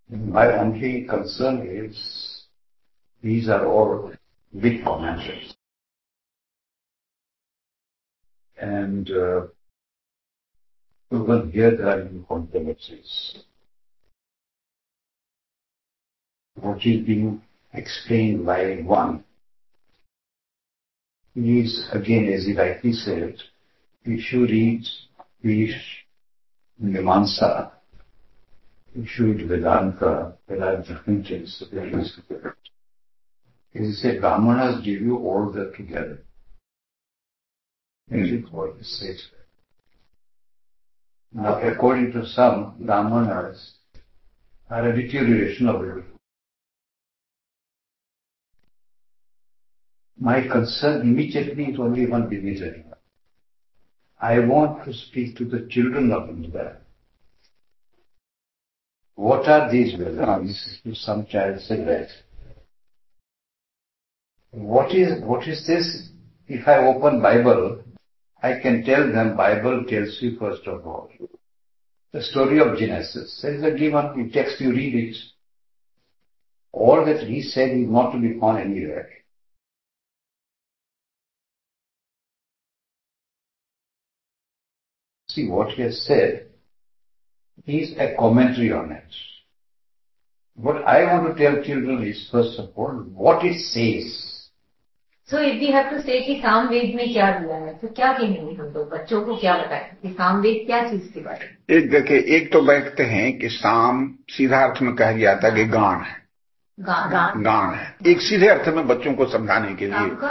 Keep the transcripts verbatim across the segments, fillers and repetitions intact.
My only concern is these are all big commentaries. And uh, even here there are new controversies. What is being explained by one is, again, as he rightly said, if you read the Mimamsa, if you read Vedanta, there are different things. It is said, Brahmanas give you all that together. As it what is said. Now, according to some, Brahmanas are a deterioration of it. My concern immediately is only one division. I want to speak to the children of India. What are these Vedas? Some child said that. What is, what is this? If I open Bible, I can tell them Bible tells you first of all the story of Genesis. There is a given text, you read it. All that he said is not to be found anywhere. See, what he has said is a commentary on it. What I want to tell children is, first of all, what it says. So if we have to say कि सामवेद में क्या दिया है, तो क्या कहेंगे हम लोग बच्चों को क्या बताएं कि सामवेद क्या चीज के बारे में? एक देखिए, एक तो बैठते हैं कि साम सीधा अर्थ में कहा जाता है कि गान है, गान, गान है। एक सीधे अर्थ में बच्चों को समझाने के लिए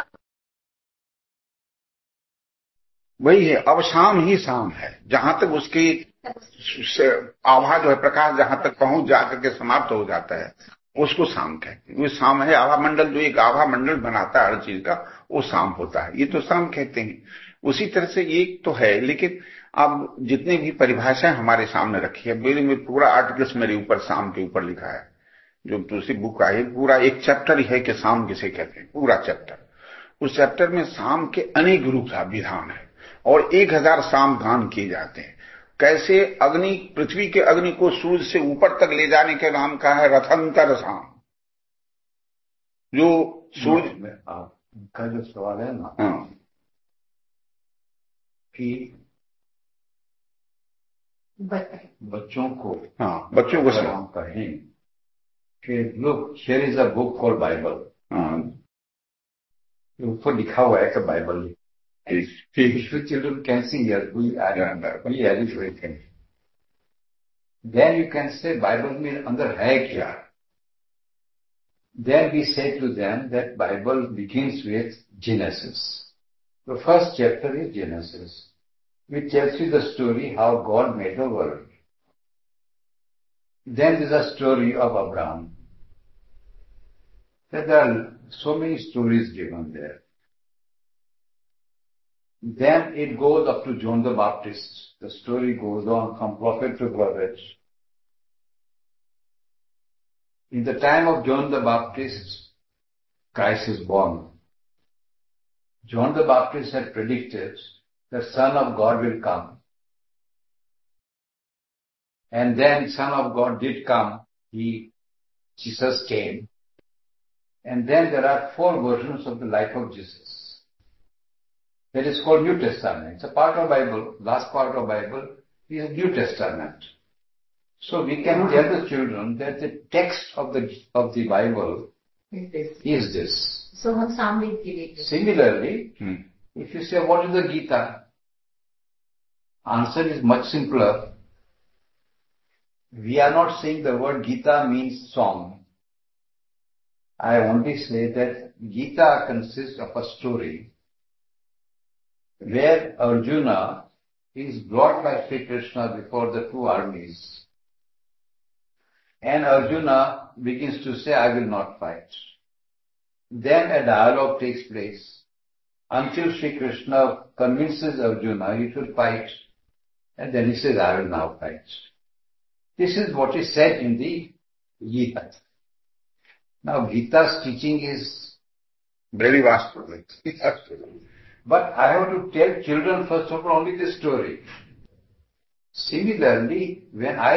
वही है। अब शाम ही शाम है, जहां तक उसकी आभा जो है, प्रकाश जहां तक पहुंच जाकर के समाप्त हो जाता है, उसको शाम कहते हैं। वो शाम है। आभा मंडल, जो एक आभा मंडल बनाता है हर चीज का, वो शाम होता है। ये तो शाम कहते हैं। उसी तरह से एक तो है, लेकिन अब जितने भी परिभाषाएं हमारे सामने रखी है, मेरे में पूरा आर्टिकल्स मेरे ऊपर शाम के ऊपर लिखा है। जो दूसरी बुक आई, पूरा एक चैप्टर है कि शाम किसे कहते हैं, पूरा चैप्टर। उस चैप्टर में शाम के अनेक रूप का विधान है और एक हजार शाम गान किए जाते हैं। कैसे अग्नि, पृथ्वी के अग्नि को सूर्य से ऊपर तक ले जाने के नाम का है रथंतर शाम। जो सूर्य, आपका जो सवाल है ना, हाँ, कि बच्चों को, हाँ, बच्चों को हम कहें कि look, here is a book called Bible. हाँ, ऊपर लिखा हुआ है कि Bible. If the children can see here, we are, we are everything. Then you can say Bible में अंदर है क्या? Then we say to them that Bible begins with Genesis. The first chapter is Genesis, which tells you the story how God made the world. Then there is a story of Abraham. There are so many stories given there. Then it goes up to John the Baptist. The story goes on from prophet to prophet. In the time of John the Baptist, Christ is born. John the Baptist had predicted the Son of God will come. And then Son of God did come. He, Jesus came. And then there are four versions of the life of Jesus. That is called New Testament. It's a part of Bible. Last part of Bible is New Testament. So we can tell the children that the text of the of the Bible is this. So हम सामवेद के लिए. Similarly, hmm. if you say what is the Gita, answer is much simpler. We are not saying the word Gita means song. I only say that Gita consists of a story where Arjuna is brought by Sri Krishna before the two armies. And Arjuna begins to say, I will not fight. Then a dialogue takes place until Sri Krishna convinces Arjuna he should fight. And then he says, I will now fight. This is what is said in the Gita. Now Gita's teaching is very vast. But I have to tell children first of all only the story. Similarly, when I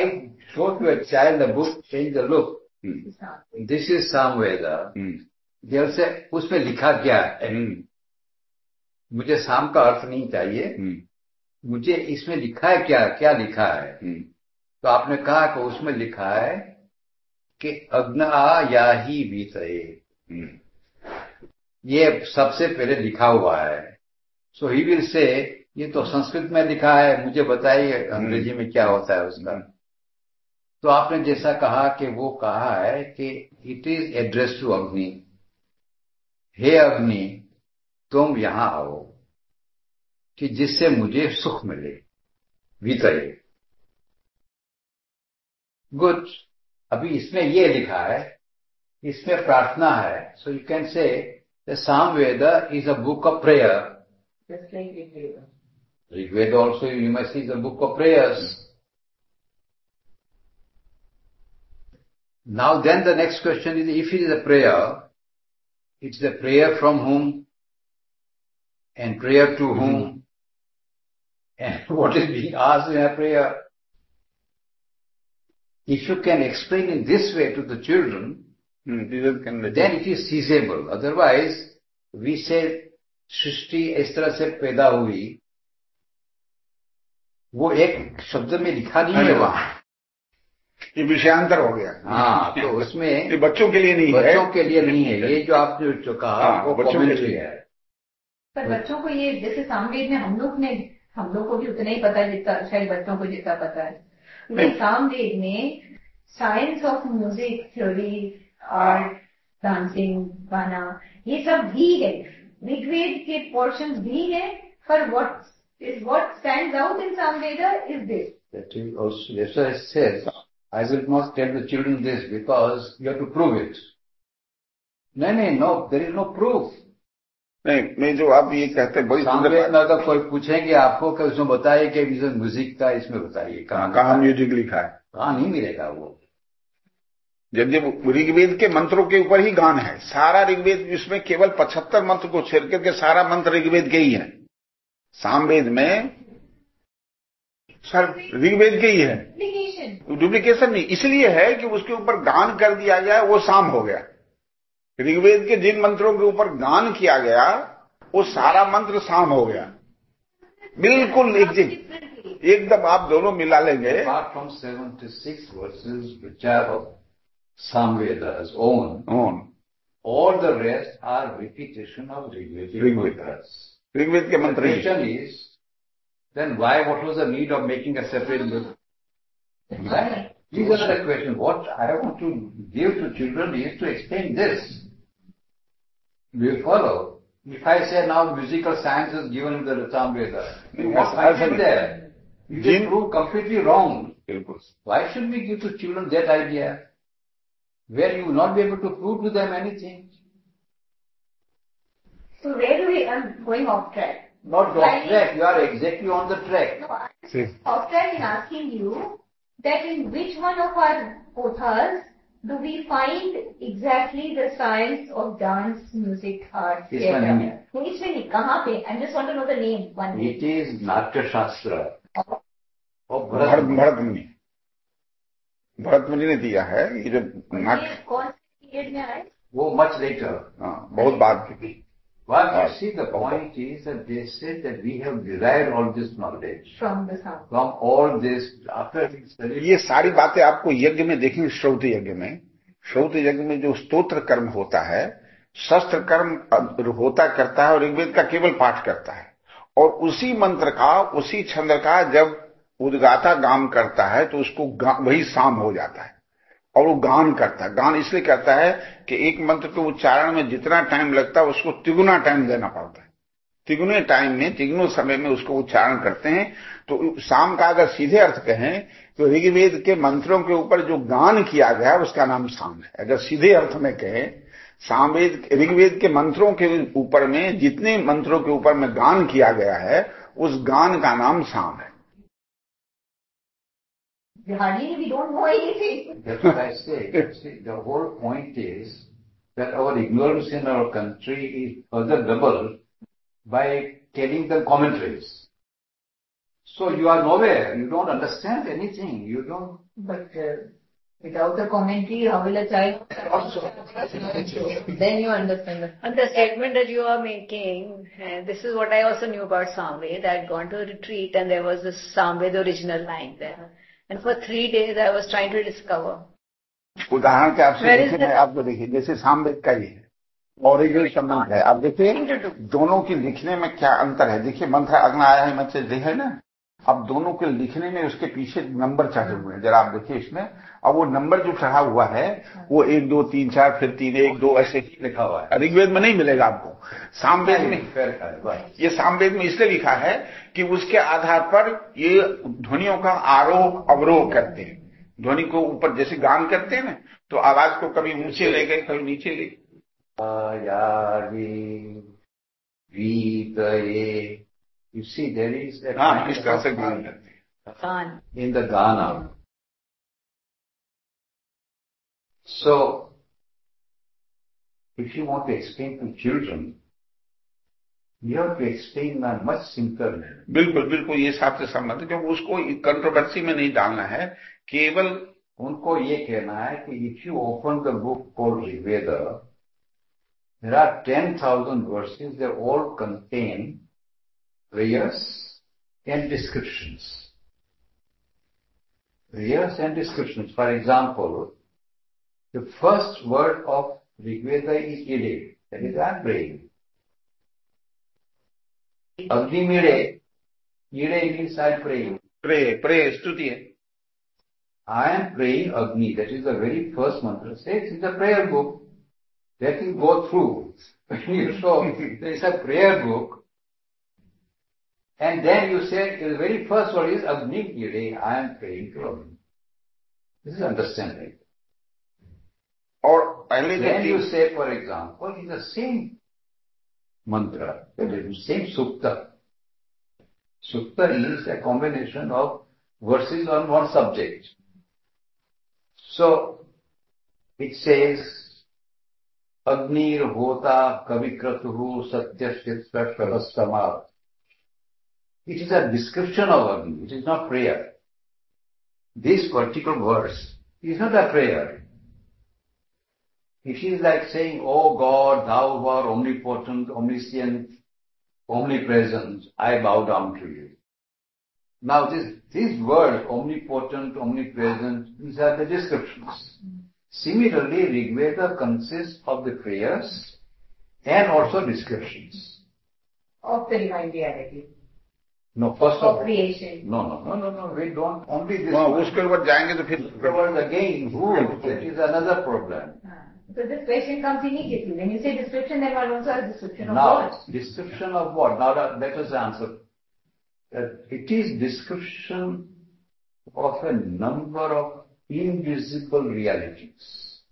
show to a child a book, change the look. Hmm. This is Samveda. Hmm. They'll say, उसमें लिखा क्या है? Hmm. मुझे साम का अर्थ नहीं चाहिए. Hmm. मुझे इसमें लिखा है क्या? क्या लिखा है? Hmm. तो आपने कहा कि उसमें लिखा है कि अग्ना या ही भीतरे. Hmm. ये सबसे पहले लिखा हुआ है. सो ही विल से, ये तो संस्कृत में लिखा है, मुझे बताइए अंग्रेजी में क्या होता है उसका. तो आपने जैसा कहा कि वो कहा है कि इट इज एड्रेस टू अग्नि. हे अग्नि, तुम यहां आओ कि जिससे मुझे सुख मिले भीतर. गुड. अभी इसमें ये लिखा है, इसमें प्रार्थना है. So you can say the Samaveda is a book of prayer. Just like Rigveda. Rigveda also you must see is a book of prayers. Now then the next question is, if it is a prayer, it's a prayer from whom and prayer to mm-hmm. whom and what is being asked in a prayer. If you can explain in this way to the children, mm-hmm. then it is feasible. Otherwise, we say सृष्टि इस तरह से पैदा हुई, वो एक शब्द में लिखा नहीं है वहां. ये विषयांतर हो गया. हाँ, तो उसमें ये बच्चों के लिए नहीं है. बच्चों के लिए नहीं है. ये जो आपने जो कहा वो बच्चों के लिए है. पर बच्चों को ये जैसे सामवेद में हम लोग ने हम लोग को भी उतना ही पता जितना शायद बच्चों को जितना पता है. लेकिन सामवेद में science of music, theory, art, dancing, गाना, ये सब भी है. ऋग्वेद के पोर्शंस भी हैं, पर what is what stands out in Samveda is this. That is also, that's why I said, I will not tell the children this because you have to prove it. नहीं नहीं, no, there is no proof. नहीं, मैं जो आप ये कहते हैं बड़ी सुंदर बात. में अगर कोई पूछेंगे आपको कि उसमें बताइए कि म्यूजिक का, इसमें बताइए कहाँ म्यूजिक लिखा है, कहाँ नहीं मिलेगा वो. जब जब ऋग्वेद के मंत्रों के ऊपर ही गान है. सारा ऋग्वेद, इसमें केवल पचहत्तर मंत्र को छोड़ करके सारा मंत्र ऋग्वेद के ही है. सामवेद में सर ऋग्वेद के ही है. डुप्लीकेशन नहीं, इसलिए है कि उसके ऊपर गान कर दिया गया, वो साम हो गया. ऋग्वेद के जिन मंत्रों के ऊपर गान किया गया, वो सारा मंत्र साम हो गया. बिल्कुल एग्जैक्ट, एकदम आप दोनों मिला लेंगे. Apart from seventy-six verses which are Samveda's own, own, all the rest are repetition of Rigvedic mantras. Rigved के मंत्र. The question is, then why, what was the need of making a separate book? Right? These are the questions. What I want to give to children is to explain this. Do you follow? If I say now musical science is given in the Samveda, what I find there? You just prove completely wrong. Why should we give to children that idea, where you will not be able to prove to them anything? So where do we, I'm going off track. Not off track, you are exactly on the track. No, I'm off track in asking you that in which one of our authors do we find exactly the science of dance, music, art, theatre? No, which one? Kahan pe? I just want to know the name. One name. It is Natya Shastra. of Bharatmuni. Bharatmuni ने दिया है. ये जो नाट्य कौन से period में आया? वो much later. हाँ, बहुत बाद की. Well, you see, the point is that they said that we have derived all this knowledge from the sound. From all this, after study. ये सारी बातें आपको यज्ञ में देखेंगे. श्रौत यज्ञ में, श्रौत यज्ञ में जो स्तोत्र कर्म होता है, शस्त्र कर्म होता करता है और ऋग्वेद का केवल पाठ करता है. और उसी मंत्र का, उसी छंद का जब उद्गाता गान करता है तो उसको वही साम हो जाता है. और वो गान करता है. गान इसलिए करता है कि एक मंत्र के उच्चारण में जितना टाइम लगता है उसको तिगुना टाइम देना पड़ता है. तिगुने टाइम में, तिगुने समय में उसको उच्चारण करते हैं. तो साम का अगर सीधे अर्थ कहें तो ऋग्वेद के मंत्रों के ऊपर जो गान किया गया उसका नाम साम है. अगर सीधे अर्थ में कहें, सामवेद ऋग्वेद के मंत्रों के ऊपर में जितने मंत्रों के ऊपर में गान किया गया है, उस गान का नाम साम है. Hardly we don't know anything. That's what I say. See, the whole point is that our ignorance in our country is further doubled by telling them commentaries. So you are nowhere. You don't understand anything. You don't. But uh, without a commentary, how will a child also? Then you understand. And the statement that you are making, uh, this is what I also knew about Samved. I had gone to a retreat and there was this Samved original line there. And for three days I was trying to discover. उदाहरण के आपसे देखिए मैं आपको देखिए जैसे सामवेद का ही है ओरिजिनल संबंध है। आप देखिए दोनों की लिखने में क्या अंतर है। देखिए मंत्र अग्न आया है मंत्र है ना, अब दोनों के लिखने में उसके पीछे नंबर चढ़े हुए हैं। जरा आप देखिए इसमें, अब वो नंबर जो चढ़ा हुआ है वो एक दो तीन चार फिर तीन एक दो ऐसे ही लिखा हुआ है। ऋग्वेद में नहीं मिलेगा आपको, सामवेद में। ये सामवेद में इसलिए लिखा है कि उसके आधार पर ये ध्वनियों का आरोह अवरोह करते हैं। ध्वनि को ऊपर जैसे गान करते हैं ना, तो आवाज को कभी ऊंचे ले गए कभी नीचे ले गए। You see, there is a हाँ, इस तरह से गान करते हैं in the Ghana. So, if you want to explain to children, you have to explain in a much simpler manner. बिल्कुल बिल्कुल ये साथ से संबंध है, क्योंकि उसको कंट्रोवर्सी में नहीं डालना है। केवल उनको ये कहना है कि if you open the book called Rigveda, there are ten thousand verses. They all contain prayers and descriptions. Prayers and descriptions. For example, the first word of Rigveda is Ide. That is, I am praying. Agni Mire, Ide means I am praying. Pray, pray, stuti. I am praying Agni. That is the very first mantra. Says in the prayer book. That will go through. So, there is a prayer book. And then you say, the very first word is Agni Ide, I am praying to Agni. This is understanding. Or then you say, for example, in the same mantra, the same sukta. Sukta is a combination of verses on one subject. So, it says, Agnir hota kavikratuhu satyashitra pravastama. It is a description of Agni. It is not prayer. This particular verse is not a prayer. It is like saying, "Oh God, thou who art omnipotent, omniscient, omnipresent, I bow down to you." Now this, this word, omnipotent, omnipresent, these are the descriptions. Similarly, Rigveda consists of the prayers and also descriptions. Of the divine reality. No, first of all. creation. No, no, no, no, no, we don't only this. No, उसके ऊपर जाएंगे तो फिर Afterwards again, who? That is another problem. So this question comes immediately. When you say description, then one also has description of now, what? Description of what? Now let us answer. That it is description of a number of invisible realities.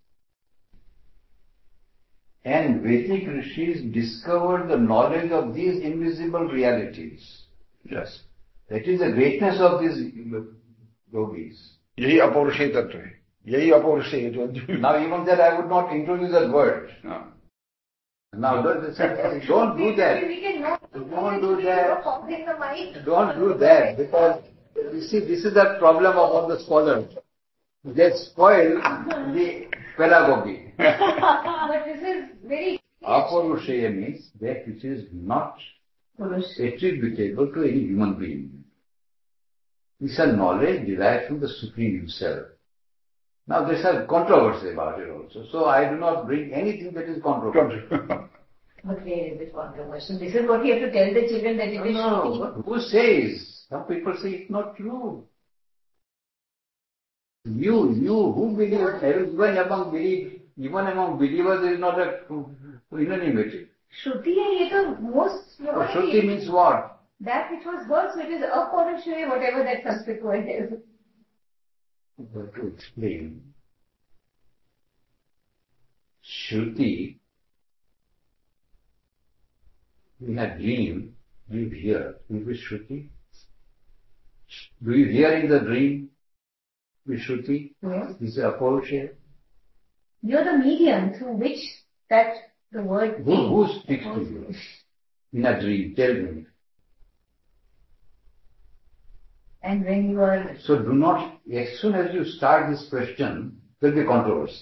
And Vedic rishis discovered the knowledge of these invisible realities. Yes. That is the greatness of these yogis. यही अपौरुषेय तत्व है, यही अपौरुषेय जो Now even that I would not introduce that word. No. Now don't, don't do that. Don't do that. Don't do that, because you see this is the problem of all the scholars. They spoil the pedagogy. But this is very... Apaurushaya means that which is not attributable to any human being. It's a knowledge derived from the Supreme Himself. Now there's a controversy about it also. So I do not bring anything that is controversial. But where is it controversial? This is what you have to tell the children that it is no, no, but who says? Some people say it's not true. You, you, who believes, even among believe, even among believers there is not a unanimity. Shruti is the most... Oh, Shruti means what? That which was heard, so it is Apaurushaya, whatever that Sanskrit word is. But to explain, Shruti, in a dream, do you hear? Is it Shruti? Do you hear in the dream? With Shruti? Yes. Is it Apaurushaya? You are the medium through which that the word Who, came. who speaks to you in a dream? Tell me. And when you are... So do not, as soon as you start this question, there will be controversy.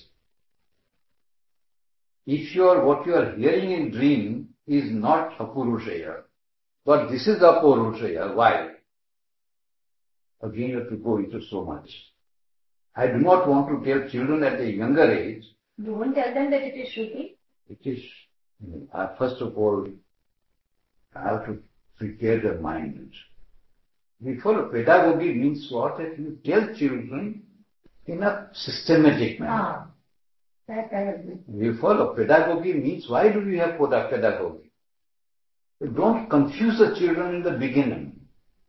If you are, what you are hearing in dream is not Apurushaya, but this is Apurushaya, why? Again you have to go into so much. I do not want to tell children at a younger age. You won't tell them that it is Shruti? It is, uh, first of all, I have to prepare their mind. We follow pedagogy means what? That you tell children in a systematic manner. Ah, that I agree. We follow pedagogy means why do we have pedagogy? Don't confuse the children in the beginning.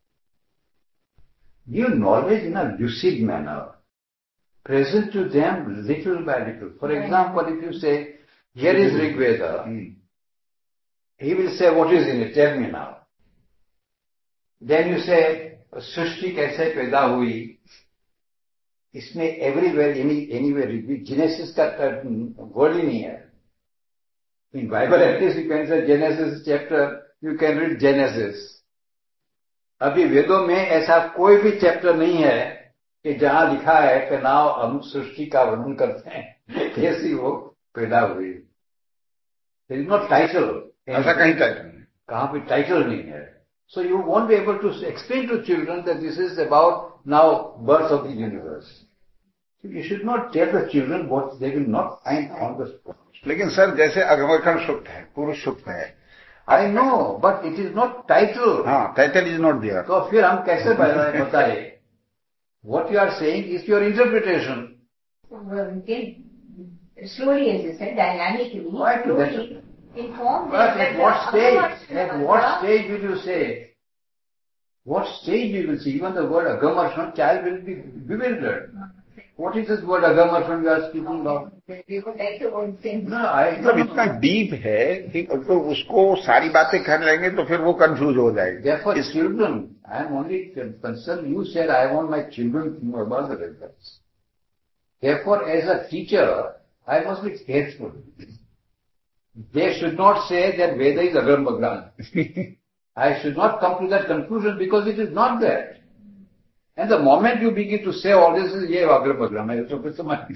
Give knowledge in a lucid manner. Present to them little by little. For example, if you say, here is Rig Veda, he will say, what is in it? Tell me now. Then you say, Srishti kaise paida hui? इसमें everywhere, any, anywhere, Genesis का word ही नहीं है. In Bible at least you can say Genesis chapter, you can read Genesis. अभी वेदों में ऐसा कोई भी चैप्टर नहीं है कि जहां लिखा है कि नाउ हम सृष्टि का वर्णन करते हैं कैसी वो पैदा हुई. There is no title. ऐसा कहीं टाइटल नहीं, कहाँ पे टाइटल नहीं है. So you won't be able to explain to children that this is about now birth of the universe. So you should not tell the children what they will not find on the spot. लेकिन sir जैसे अगमकर्ण सुक्त है, पुरुष सुक्त है. I know, but it is not title. हाँ, title is not there. तो फिर हम कैसे बताएं? What you are saying is your interpretation. Okay. Slowly, as you said, dynamically, Why to slowly inform them. But that at what the stage? At what Agamarsana- stage will you say? What stage you will see? Even the word Agamarsana, child will be bewildered. What is this word Agamarsana you are speaking about? We would like to own things. No, I मतलब इतना deep है कि तो उसको सारी बातें कर लेंगे तो फिर वो कंफ्यूज हो जाएगी. Therefore, children, I am only concerned. You said I want my children to know about the results. Therefore, as a teacher, I must be careful. They should not say that Veda is Agram Bhagwan. I should not come to that conclusion because it is not that. And the moment you begin to say all this is, yeah, Agram Bhagwan, I also put some money.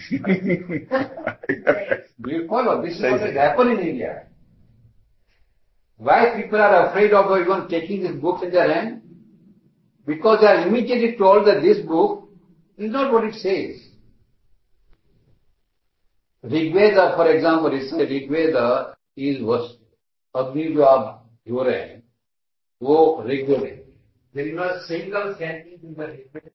Do you follow? This is what has happened in India. Why people are afraid of even taking this book in their hand? Because they are immediately told that this book is not what it says. Rig Veda, for example, it says Rig Veda is was Agni jo aap jo rahe hain, wo Rig Veda. There is not a single sentence in the Rig Veda